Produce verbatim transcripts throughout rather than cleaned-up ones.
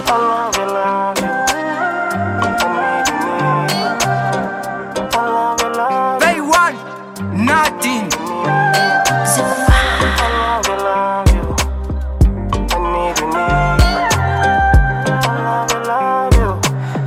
love you, love you. I need you, need you. I love you, love you. They want nothing. I love you, love you. I need you, need you. I love you, love you.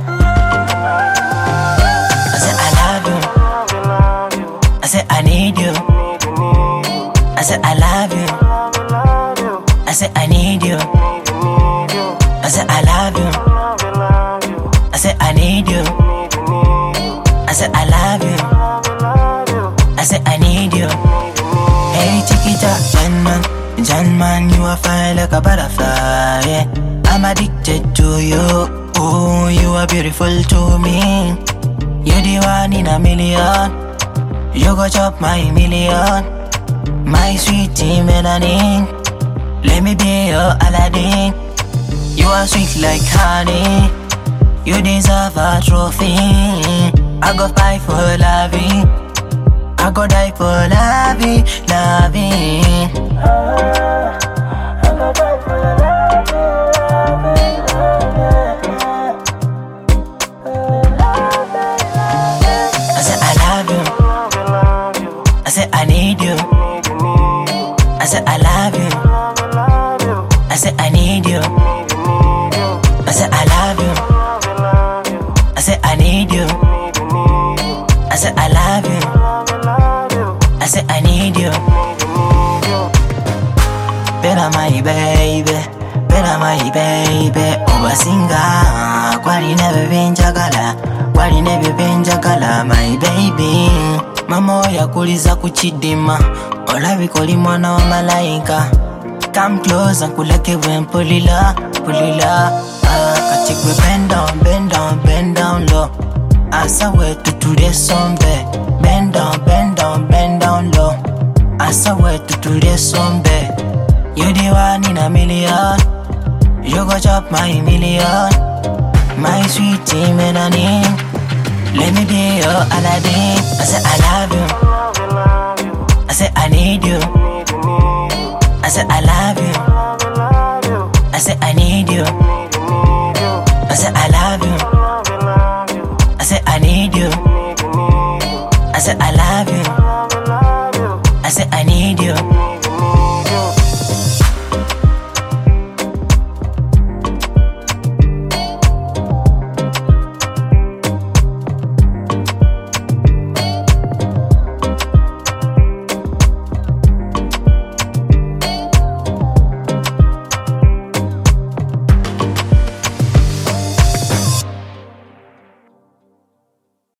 I said I love you. I love you, love you. I said I need you. Need you, need you. I said I love you. Love you, love you. I said I need you. Need you, need you. I said I love you. Love you, love you. I said I need you. Need you, need you. I said I love you. Love you, love you. I said I need you. Need you, need Hey Chiquita, Janman, Janman, you are fine like a butterfly. Yeah. I'm addicted to you. Oh, you are beautiful to me. You're the one in a million. You go chop my million. My sweetie melanin. Let me be your Aladdin. You are sweet like honey. You deserve a trophy. I go fight for loving. I go die for loving, loving. I go die for your loving, I said I love you. love you, love you. I said I need you. Need you, need you. I said I love you. Love you, love you. I said I need you. Need you, need you. I said I love you. Love you, love you. I said I need you. Need you, need you. I said I love you. Love you, love you. I said I need you. Need you, need you. Better my baby, better my baby. Obasinga, kwari never been jagala, kwari never been jagala, my baby. Mama yakuliza kuchidima, olabika oli mwana wa malaika. Come close and kuleke when pulila, pulila. Ah, kati kwe bend down, bend down, bend down low. Asa wetu tude sombe, bend down, bend down, bend down low. Asa wetu tude sombe. You the one in a million. You go chop my million. My sweetie melanin. Let me be your Aladdin. I said I love you. Love you, love you. I said I need you. Need you, need you. I said I love you. Love you, love you. I said I need you. Need you, need you. I said I love you. Love you, love you. I said I need you. Need you, need you. I said I love you.